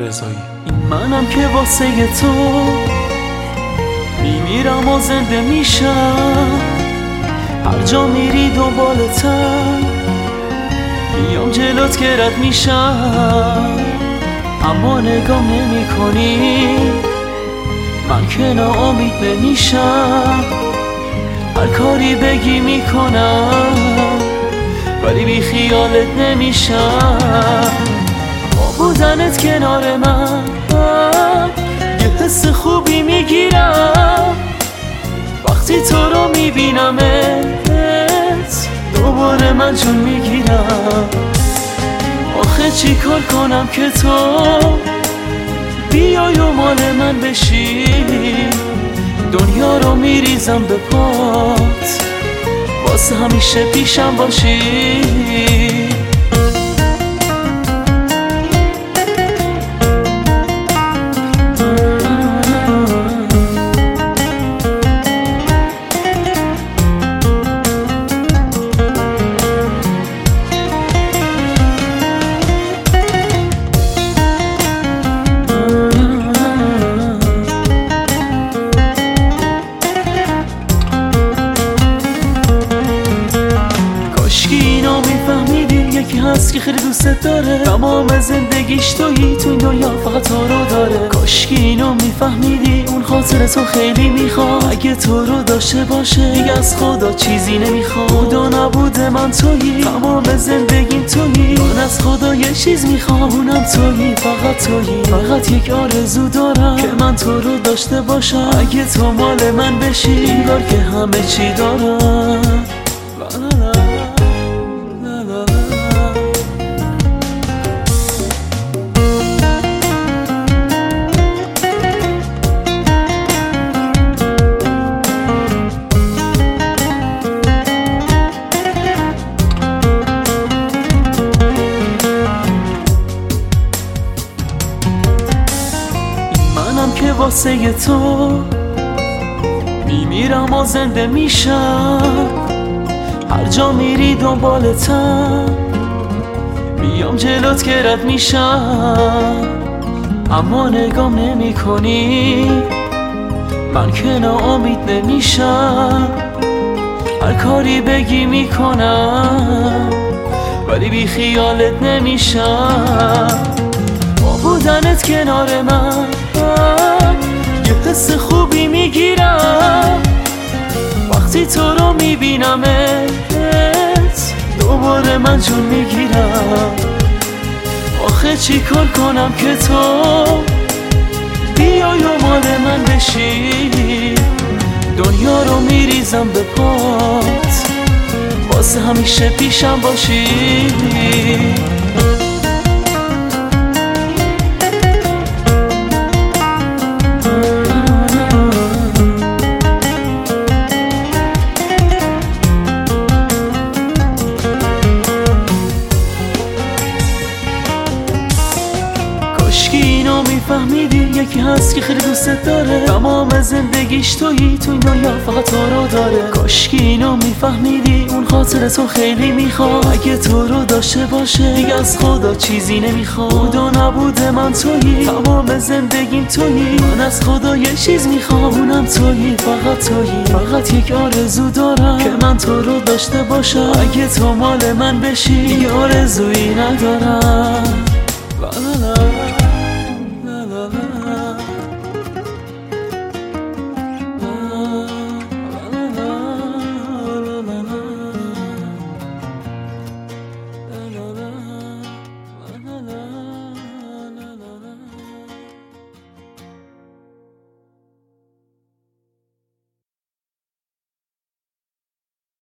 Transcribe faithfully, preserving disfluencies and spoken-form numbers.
رضایی. این منم که واسه تو میمیرم و زنده میشم، هر جا میری دنبالتم، میام جلوت که رد میشم، اما نگام نمی کنی، من که ناامید نمیشم، هر کاری بگی میکنم ولی بی خیالت نمیشم. با بودنت کنار من یه حس خوبی میگیرم، وقتی تو رو میبینمت دوباره من جون میگیرم. آخه چی کار کنم که تو بیای و مال من بشی، دنیا رو میریزم به پات واسه همیشه پیشم باشی. یکی هست که خیلی دوستت داره، تمام زندگیش تویی، تو این دنیا فقط تو رو داره. کاشکی اینو میفهمیدی، اون خاطر تو خیلی میخواد، اگه تو رو داشته باشه دیگه از خدا چیزی نمیخواد. خدا نبوده من تویی، تمام زندگیم تویی، من از خدا یه چیز میخوام، اونم تویی، فقط تویی. فقط یک آرزو دارم که من تو رو داشته باشم، اگه تو مال من بشی انگار که همه چی دارم. منم که واسه تو میمیرم و زنده میشم، هر جا میری دنبالتم، میام جلوت که رد میشم، اما نگام نمی کنی، من که ناامید نمیشم، هر کاری بگی میکنم ولی بی خیالت نمیشم. با بودنت کنار من یه حس خوبی میگیرم، وقتی تو رو میبینمت دوباره من جون میگیرم. آخه چی کار کنم که تو بیای و مال من بشی، دنیا رو میریزم به پات واسه همیشه پیشم باشی. کاشکی اینو میفهمیدی، یکی هست که خیلی دوستت داره، تمام زندگیش تویی، تو این دنیا فقط تو رو داره. کاشکی اینو میفهمیدی، اون خاطر تو خیلی میخواد، اگه تو رو داشته باشه دیگه از خدا چیزی نمیخواد. خدا نبوده من تویی، تمام زندگیم تویی، من از خدا یه چیز میخوام، اونم تویی، فقط تویی. فقط یک آرزو دارم که من تو رو داشته باشم، اگه تو مال من بشی دیگه آرزویی ندارم.